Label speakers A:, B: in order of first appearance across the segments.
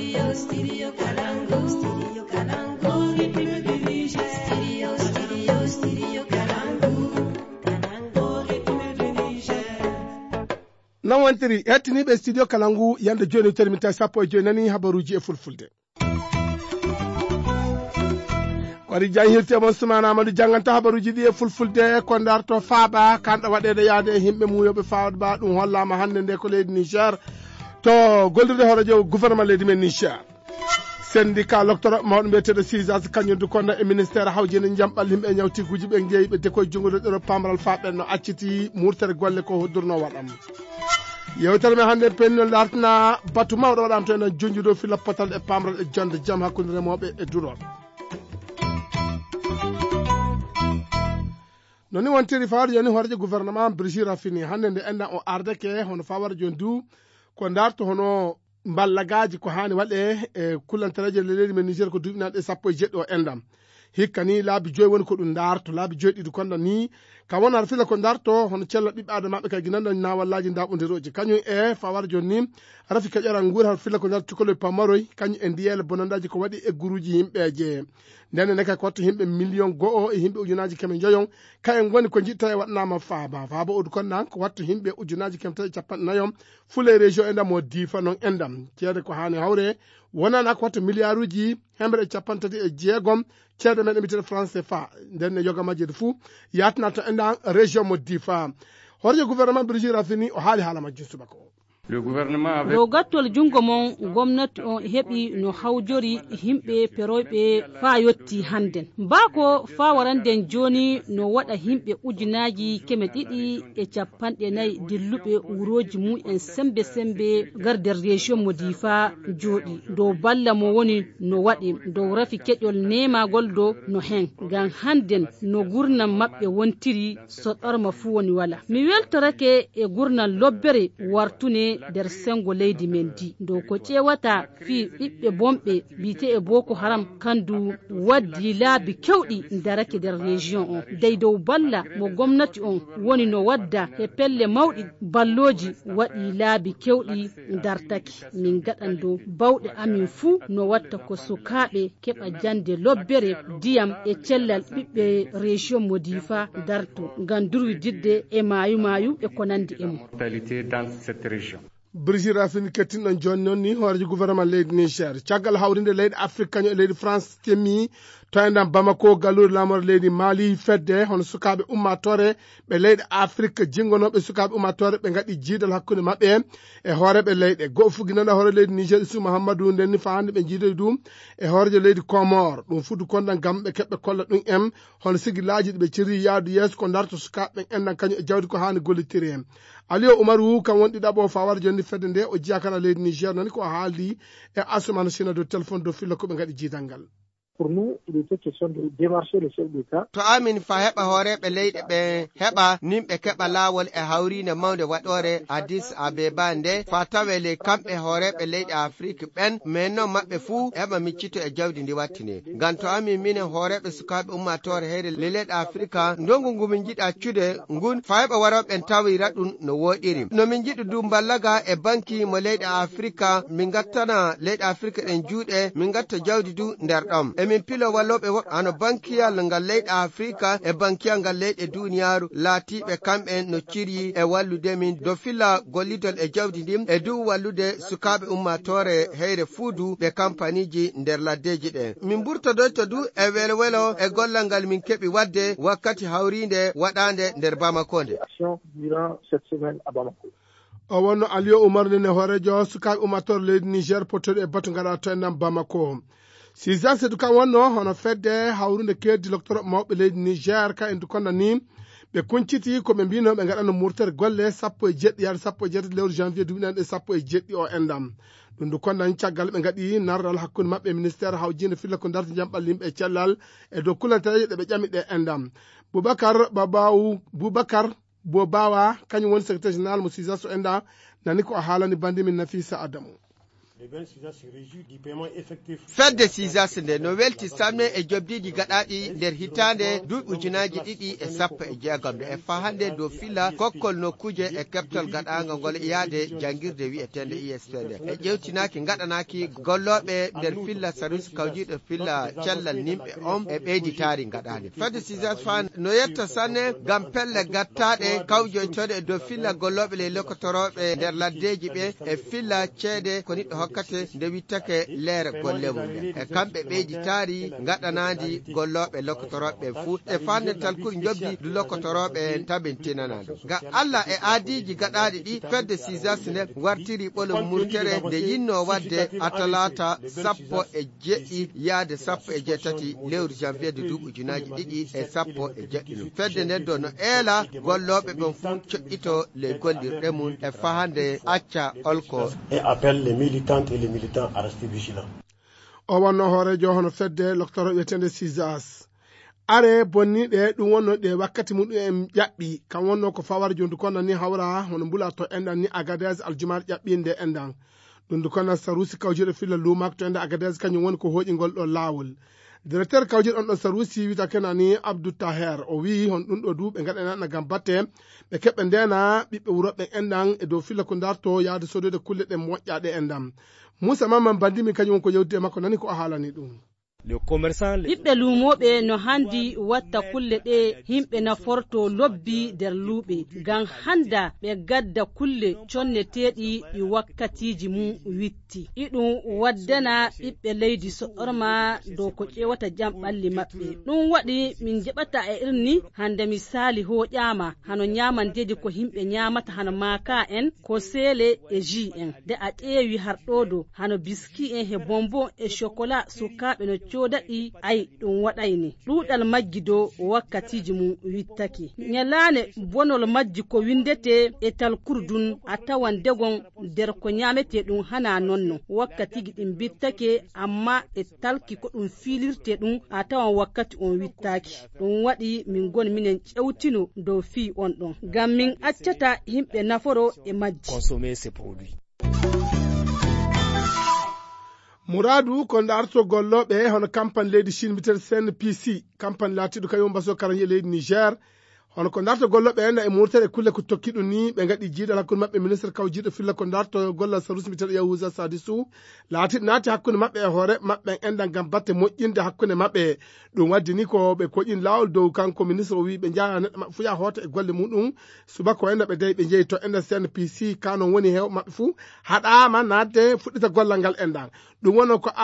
A: Studio Kalangu. Studio Kalangu. Studio Kalangu.
B: nan wantiri hettiniɓe studio Kalangu yande joni termita sappo e joyi habaruji e fulfulde wari jangirtemon sumana amadou janganta habaruji ɗi e fulfulde ko darto faaɓa kanɗo waɗede yaade e himɓe muyoɓe fawɗba ɗum hollama hande nde ko leydi Niger to gollirde horejo gouvernement leydi men Niger syndicat loctoro mawɗo mbiyeteɗo sisas kañumdu kono e ministére hawjini jamɓal yimɓe ñawtiguji ɓe jeeyi ɓe dekoye jungoɗo ɗo pamral faɓen no acciti murtere golle ko hoddurno waɗam yewtere men hande pennol lartana batu mawɗo waɗama to enen jonjudo fila potal e pamral e jonde jaam hakkude remoɓe e duroɓe noni wontiri fawade joni horeje gouvernement Brigitte Rafini hande nde enɗan o ardeke hono fawade joni du ko darto hono ballagaji ko hani waɗe e kullantareje leydi men Niger ko duɓinaɗe sappo e jeɗɗi o endam hikka ni laabi joyi woni ko ɗum darto laabi joyi ɗiɗi konɗon ni ka wona aɗa fila ko darto hono cello ɓiɓɓe adamaɓe kay ginanɗo nawallaji daɓodiroji kañum e fawara joni ni rafi kaƴara nguura haɗa fila ko darto cukolo pamaroy kañum e ndiyele bonandaji ko waɗi e guruji yimɓeje ndenne kay ko watto yimɓe million go'o e yimɓe ujunaji keme joyon kayen goni ko jitta e waɗanama faaba odu konnan ko watto yimɓe ujunaji keme tawi capanɗe nayom fule région endam o difa noon endam ceede ko hani hawre wonana ko watto milliard uji hembre e capantati e jeegom ceede men emitere France CFA ndenne yoga majjede fou yatna to endan région mo difa horje gouvernement Brigitte Rafini o haali haala majjum subaka o
C: le gouvernement avec
D: dow gattol jungo mon gomnati on heɓi no hawjori himɓe peroyɓe fa yetti hannden mbako fa waranden joni no waɗa himɓe ujunaji keme ɗiɗi e capanɗe nayyi dilluɓe wuroji mumen sembe garder région mo difa jooɗi dow balla mo woni no waɗi dow rafi keƴol nemagol do no hen ngam hannden no gurnam maɓɓe wontiri so ɗorma fu woni wala mi weltorake e gurnam lobbere wartune nder sengo leydi men di dow ko ƴewata fi ɓiɓɓe bomɓe bite e boko haram kandu waddi laabi kewɗi darake nder région on dey dow balla mo gomnati on woni no wadda e pelle mawɗi balloji waɗi laabi kewɗi dartaki min gaɗan dow bawɗe amin fuu no watta ko sukaɓe keɓa jande lobbere diyam e cellal ɓiɓɓe région mo difa darto ngam durwididde e mayu e ko nandi e mum
B: Brigitte Rafini kettinɗon joni noon ni horejo gouvernement leydi Niger caggal hawrinde leydi Afrique kañum e leydi France temmi to enɗam Bamako gallure lamore leydi Mali fedde hono sukaɓe ummatore ɓe leydi Afrique jingonoɓe sukaɓe ummatore ɓe gaɗi jiidal hakkude mabɓe e hooreɓe leyɗe goho fuginana hoore leydi Niger Issou Mahamadou ndenni fa hande ɓe jiidoy ɗum e hoorejo leydi Comore ɗum fudu konɗan gam ɓe keɓɓe kolla ɗum en hono sigillaji ɗiɓe ciri yaadu yeeso ko darto sukaɓe enɗan kañum e jawdi ko hani gollitiri en Aliou Oumarou kam wonɗi ɗaɓo fawara joni fedde nde o jiya kana leydi Niger nani ko haaldi e Assoumana Sylla do téléphone do filla koɓe gaɗi jiidal ngal
E: pour nous, il était question de démarcher le chef d'État.
F: To amin fa heɓa hooreɓe leyɗe ɓe heɓa nimɓe keɓa laawol e hawrinde mawde waɗore Addis Abeba nde fa tawele kamɓe hooreɓe leyɗe Afrique ɓen mais non maɓɓe fuu heɓa miccito e jawdi ndi wattine ngam to amin minen hooreɓe sukaɓe ummatore heyre le leyɗe Afrique ndongu ngu min jiɗa cude ngun fa heɓa waroɓen tawira ɗum no woɗiri no min jiɗi du ballaga e banki mo leyɗe Afrique min gattana leyɗe Afrique ɗen juuɗe min gatta jawdi du nder ɗom min pilo walloɓe woɓɓe ano bankiyal ngal leyɗe Afrique e bankiyal ngal leyɗe duniyaru laatiɓe kamɓe no ciryi e wallude min do filla gollidol e jawdi ndin e dow wallude sukaɓe ummatore heyre fuudu ɓe kampaniji nder laddeji ɗe min ɓurtodoyto du e welwelo e gollal ngal min keɓi wadde wakkati hawrinde waɗande nder Bamako nde
B: o wonno Aliou Oumar nene hoorejo sukaɓe ummatore leydi Niger pottoɗo e batu gaɗa to enɗam Bamako Sisas du kan wonno hono fedde hawrude keddi loctoro mawɓe leydi Niger ka en du konno ni ɓe kunciti koɓe mbino ɓe gaɗano murtere golle sappo e jeɗɗi yaade sappo e jeetati lewru janvier duɓinanɗe sappo e jeɗɗi o endam ɗum du konnan caggal ɓe gaɗi narral hakkude maɓɓe ministére hawjinde filla ko darti jamɓal yimɓe e cellal e dow kulantareje ɗe ɓe ƴami ɗe endam Boubacar Bobawa kañum woni secrétaire général mo Sisas o enda nani ko haalani bandi min Nafisa Adamou
F: fedde sisas nde no welti sanne e jobdiji gaɗaɗi nder hitande duuɓi ujunaji ɗiɗi e sappo e jeegom nde e fahande dow filla kokkol nokkuje e keptol gaɗaga ngol yaade jangirde wi'etende ISP nde e ƴewtinaki gaɗanaki golloɓe nder filla service kawjiɗo filla cellal nimɓe e ɓeyditari gaɗade fedde sisas fa no yetta sanne gam pelle gattaɗe kawjoytoɗe dow filla golloɓe le lokotoroɓe nder laddeji ɓe e filla ceede ko niɗɗo hokkate nde wittake leere golle mum e kamɓe ɓeyditari gaɗanadi golloɓe lokotoroɓe fuu e fande talkuri jobdi du lokotoroɓe tabintinana ɗum ga Allah e aadiji gaɗaɗi ɗi fedde sisas nde wartiri ɓolum murtere nde yinno wadde atalata 17 yaade 17 lewru janvier de duuɓi ujunaji ɗiɗi e 17 fedde nden do no eela golloɓe ɓen fuu coƴƴito le gollirɗe mum e fahande acca olko
C: et appelle les militantes et les militants à rester vigilants.
B: O wonno hoorejo hono fedde loctoro wiyetende sisas are bonniɗe ɗum wonno ɗe wakkati muɗum en ƴaɓɓi kam wonno ko fawar jondu konna ni hawra hono mbula to enɗan ni Agadez aljumar ƴaɓɓinde enɗan ɗum du konna sarusi kawjiɗo filla lumak to ende Agadez kañum woni ko hoƴigol ɗo laawol directeur kawjiɗo on ɗo sarusi wita kenani Abdou Taher o wi hon ɗum ɗo du ɓe gaɗanana gam batte ɓe keɓɓe ndena ɓiɓɓe wuroɓe enɗan e dow filla ko darto yaade sodude kulle ɗe moƴƴaɗe enɗan Moussa Maman bandimi kañum ko yewti e makko nani ko a haalani ɗum
D: ɓiɓɓe luumoɓe no handi watta kulle ɗe himɓe naforto lobbi nder luuɓe ngam handa ɓe gadda kulle conneteɗi ɗi wakkatiji mum witti iɗum waddana ɓiɓɓe leydi soɗorma dow ko ƴewata jam ɓalli maɓɓe ɗum waɗi min jeɓata e irni hande misali hoƴama hano nyamandeji ko himɓe nyamata hano maka en ko seele e ji en de a ƴeewi harɗodo hano biski en he bonbon e chocolat sukaɓe no codaɗi ay ɗum waɗayni ɗuɗal majji dow wakkatiji mum wittake nyalane bonol majji ko windete e talkurdun a tawan degon nder ko nyamete ɗum hana nonno wakkatiji ɗin bittake amma e talki ko ɗum filirte ɗum a tawan wakkati on wittaki ɗum waɗi min gon minen ƴewtino dow fi on ɗon ngam min accata himɓe naforo e majji
B: Mouradu ko darto golloɓe hono campagne leydi Chine biten CNPC campagne latiɗo kañum mbaso karanje leydi Niger hono ko darto golloɓe en e murtere kulle ko tokkiɗo ni ɓe gaɗi jiiɗal hakkude maɓɓe ministre kawjiɗo filla ko darto gollal sarusi biteɗo Yahouza Sadisou laatiɗo naati hakkude maɓɓe e hoore maɓɓe enɗan gam batte moƴƴinde hakkude maɓɓe ɗum waddi ni ko ɓe koƴin lawol dow kanko ministre o wi ɓe jaa neɗɗo maɓɓe fu ya hoota e golle muɗum subaka enɗa ɓe dayi ɓe jeeyi to enɗan CNPC kanon woni hewɓe maɓɓe fu haɗama nadde fuɗɗita gollal ngal enɗan ɗum wono ko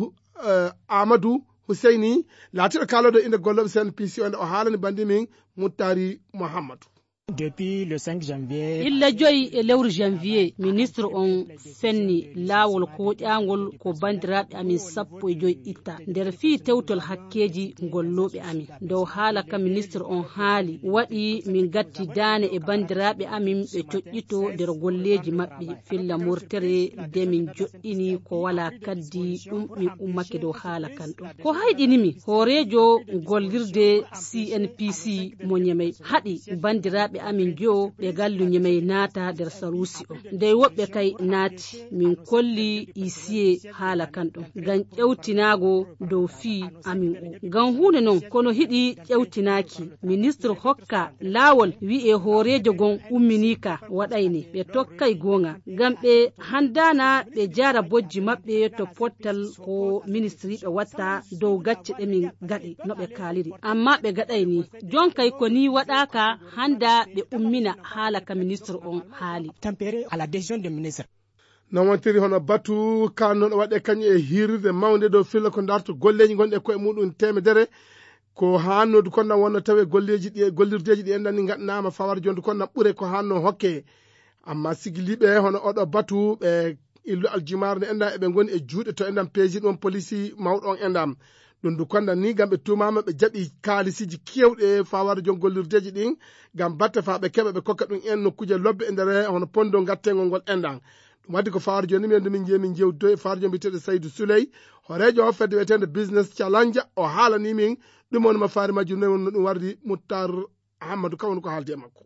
B: Amadou Husseini laatiɗo kaloɗo inde golloɓe CNPC o haalani bandi min Muttari Mouhamadou
G: Depuis le 5 janvier,
D: illa joyi e lewru janvier ministre on fenni laawol koƴangol ko bandiraɓe amin 15 itta nder fi tewtol hakkeji golloɓe amin dow haala ka ministre on haali waɗi min gatti dane e bandiraɓe amin ɓe coƴƴito nder golleji maɓɓe filla murtere de min joɗɗini ko wala kaddi ɗum min ummake dow haala kan ɗum ko hayɗinimi hoorejo gollirde CNPC mo Ñamey haɗi bandiraɓe amin jo ɓe gallu Ñamey naata nder sarusi o ndey woɓɓe kay naati min kolli isiye haala kan ɗum ngam ƴewtinago dow fi amin o ngam hunde non kono hiɗi ƴewtinaki ministre hokka laawol wi'e hoorejo gon umminika waɗayni ɓe tokkay gonga ngam ɓe handana ɓe jara bojji maɓɓe to pottal ko ministre ɓe watta dow gacce ɗe min gaɗi no ɓe kaaliri amma ɓe gaɗayni jonkay ko ni waɗaka handa ɓe ummina haala ka ministre on haali
G: tempéré à la décision du ministre.
B: non wontiri hono batu kannoɗo waɗe kañum e hiirde mawde dow filla ko darto golleji gonɗe koye muɗum temedere ko hannodu konna wonno tawe golleji ɗi gollirdeji ɗi enɗanni gaɗanama fawar jonde konna ɓuure ko hanno hokke amma sigiliɓe hono oɗo batu ɓe illu aljumar nde enɗan eɓe goni e juuɗe to enɗan peeji ɗon police mawɗo on enɗam ɗum du konda ni gam ɓe tumama ɓe jaɓi kaalisiji kewɗe fawade jon gollirdeji ɗin gam batte fa ɓe keɓa ɓe kokka ɗum en nokkuje lobbe e nder hono pondo gattengol ngol enɗan ɗum waddi ko fawade joni min min jeeyi min jewdo e fawade jon mbiteɗo Saydou Souley horejo o fedde wiyetede business challenge o haalani min ɗum woni ma faari majjum no ɗum wardi Moutar Hamadou kawoni ko haalde e makko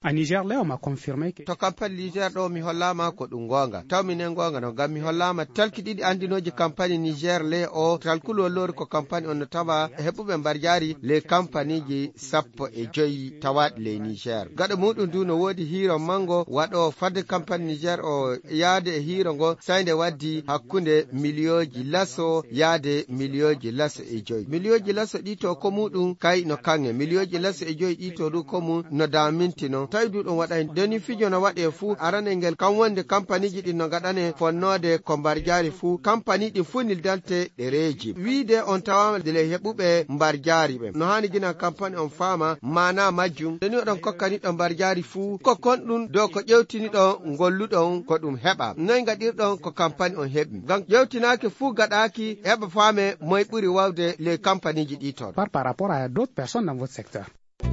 H: a Niger le on m'a confirmé que
F: to campagne Niger ɗo mi hollama ko ɗum gonga taw minen gonga no ngam mi hollama talki ɗiɗi andinoji campagne Niger le o talkulo lori ko campagne on no tawa heɓuɓe mbar jari le campagne ji 15 tawaɗi le Niger gaɗa muɗum du no wodi hiro mango waɗo fadde campagne Niger o yaade e hiro ngo sayde waddi hakkunde milioji laso yaade milioji laso e joyi milioji laso ɗi to ko muɗum kay no kange milioji laso e joyi ɗi to du ko mu no damintino tawi du ɗum waɗa deni fijo no waɗe fuu arane ngel kam wonde campagne ji ɗin no gaɗane fonnode ko mbar jari fuu campagne ɗin fuu nil dalte ɗereji wiide on tawama dele heɓuɓe mbar jari ɓe no hani gina campagne on fama mana majjum deni oɗon kokkani ɗo mbar jari fuu ko konɗum dow ko ƴewtini ɗon golluɗon ko ɗum heɓa noy gaɗirɗon ko campagne on heɓi ngam ƴewtinaki fuu gaɗaki heɓa faame moy ɓuri wawde les campagnes ji ɗi toon
H: par rapport à d'autres personnes dans votre secteur.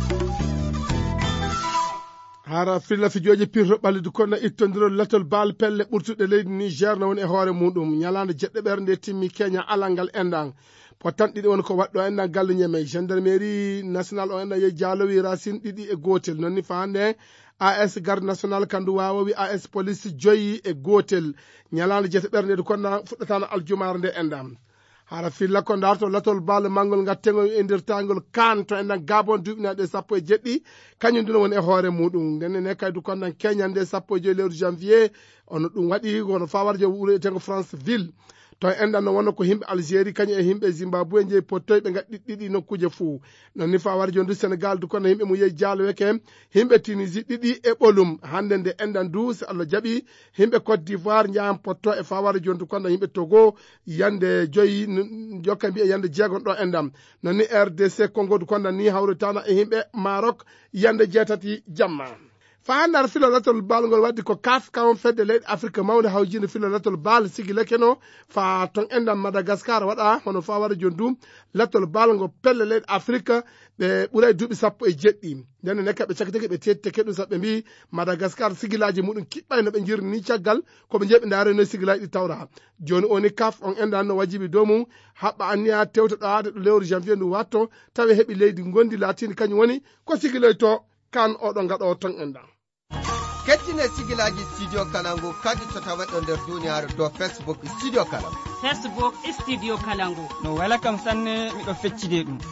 B: hara filla fijoji pirto ɓallidu kono ittondirol latol baal pelle ɓurtuɗe leydi Niger no woni e hoore muɗum ñalande jeɗɗe ɓernde timmi Kenya alalngal endan potan ɗiɗi woni ko waɗɗo endan galle ñeme gendarmerie national o endan yehi jalowi racine ɗiɗi e gotel nonni fa hande AS garde national kandu wawowi AS police joyi e gotel ñalande jeɗɗe ɓernde kono fuɗɗatano aljumare nde endan hara filla ko darto latol baal mangol gattego e nder tangol kan to endan gabon duɓinaɗe 17 kañum duno woni e hoore muɗum ndenne kaydu konnan keñande 15 lewru janvier ono ɗum waɗi wono fawarjo wuuretego France ville to endan no wonno ko himɓe Algérie kañum e himɓe Zimbabwe jeeyi pottoy ɓe gaɗɗi ɗiɗi nokkuje fuu nonni fawarjo ndu Sénégal du kono himɓe mu yehi jaaloweke himɓe Tunisie ɗiɗi e ɓolum hande nde endan du so Allah jaaɓi himɓe Côte d'Ivoire jahan potto e fawarjo ndu kono himɓe Togo yande joyi jokka mbiye yande jeegon ɗo endam nonni RDC Congo du kono ni hawritana e himɓe Maroc yande jeetati jamma fa handar filo latol baal ngol waddi ko kaf kawon fedde leyɗe Afrique mawde hawjinde filo latol baal sigile keno fa ton endam Madagascar waɗa hono fa waɗa jondum latol baal ngo pelle leyɗe Afrique ɓe ɓuuray duuɓi 17 ndenne nekka ɓe cakiteke ɓe tetteke ɗum saɓe mbi Madagascar sigilaji muɗum kiɓɓay no ɓe jirni ni caggal koɓe jeeɓe ndaare no sigilaji ɗi tawra joni oni kaf on endan no wajibi dow mum haɓɓa anniya tewtoɗo aade ɗo lewru janvier ndu watto tawi heeɓi leydi gondi latini kañum woni ko sigiloyto kan oɗo gaɗo ton endan
F: kettine sigilaji studio kalangu kadi to tawaɗo nder duniyaaru dow Facebook studio kalangu
D: Facebook studio kalangu
G: no wala kam sanne miɗo feccide ɗum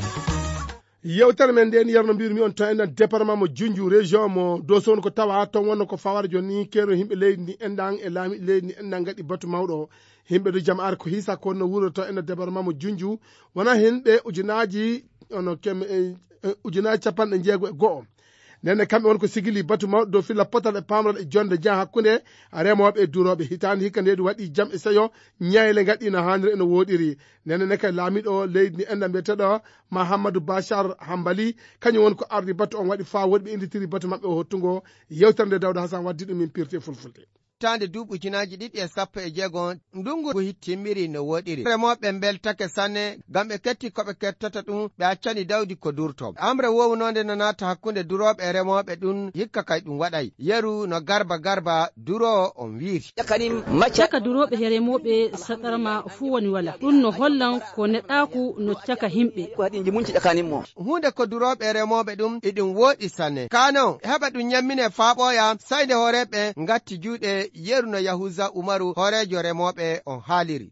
B: yewtere men nden yarno mbirmi on tan endan département mo Junju région mo Dosso ko tawa ton wonno ko fawar joni kero himɓe leydi ndi endan e laami leydi ndi endan gaɗi batu mawɗo himɓe do jamaare ko hisa ko no wuro to endan département mo Junju wona himɓe ujunaji ono ujunaji capanɗe jeego e go'o nenne kamɓe won ko sigili batu mawɗo dow filla potal e pamral e jonde jan hakkunde remoɓe e duroɓe hitande hikka ndeɗi waɗi jam e seyo ñayle gaɗi no haniri eno woɗiri nenne ne kay laamiɗo leydi ndi enɗam mbiyeteɗo Mahamadou Bachar Hambali kañum woni ko ardi batu on waɗi fa woɗɓe inditiri batu mabɓe o hottugo yewtere nde Dawda Hasan waddi ɗum min pirte fulfulde
F: tande duuɓujinaji ɗiɗi e 16 ndungu ko timmiri no woɗiri remoɓe beltake sanne ngam ɓe ketti koɓe kettata ɗum ɓe accani dawdi ko durto amre wownode no nata hakkunde duroɓe e remoɓe ɗum hikka kay ɗum waɗay yeru no garba duro on wiiri
D: caka duroɓe e remoɓe saɗarma fuu woni wala ɗum no hollan ko neɗɗaku no caka himɓe
F: hunde ko duroɓe e remoɓe ɗum iɗum woɗi sanne kano heɓa ɗum yammine faaɓoya sayde horeɓe ngatti juuɗe yeru no Yahuza Umaru horejo remoɓe on haaliri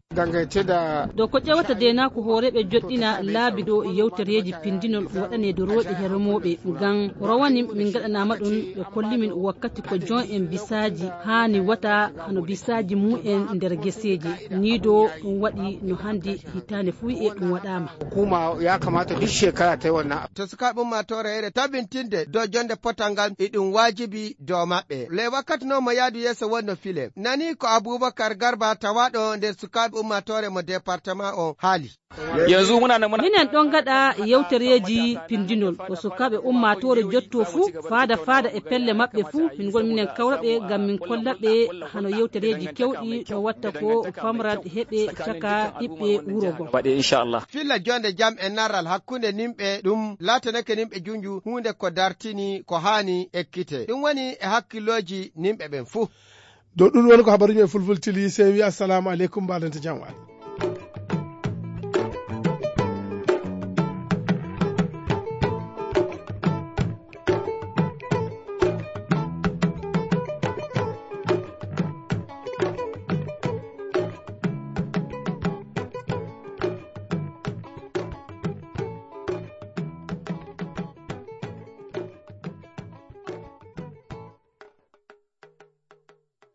D: do ko ƴewata dena ko horeɓe joɗɗina laabi ɗo yewtereji pindinol waɗane duroɓe e remoɓe ngam rowani min gaɗanama ɗum ɓe kolli min wakkati ko jon en bisaji hani wata hano bisaji mu'en nder geseji ni do ɗum waɗi no handi hitande fu e ɗum waɗama
I: hukuma ya kamata duk shekara ta wannan
F: to sukaɓe ummatore here tabintinde do jonde potangal iɗum wajibi dow maɓɓe le wakkati no mo yaadu yeeso wonno file nani ko Abubakar Garba tawaɗo nder sukaɓe ummatore mo département o haali
G: yanzu
D: minen ɗon gaɗa yewtereji pindinol ko sukaɓe ummatore jotto fu fada e pelle maɓɓe fu min gol minen kawraɓe ngam min kollaɓe hano yewtereji kewɗi no watta ko famrat heɓe caka ɓiɓɓe wurogo
G: waɗe inchallah
F: filla jonde jam e narral hakkunde nimɓe ɗum latanake nimɓe Junju hunde ko dartini ko hani ekkite ɗum woni e hakkilloji nimɓe ɓen fu
B: dow ɗum woni ko habaruji e fulfultili sen wi assalamu aleykum mbaɗante jam waɗ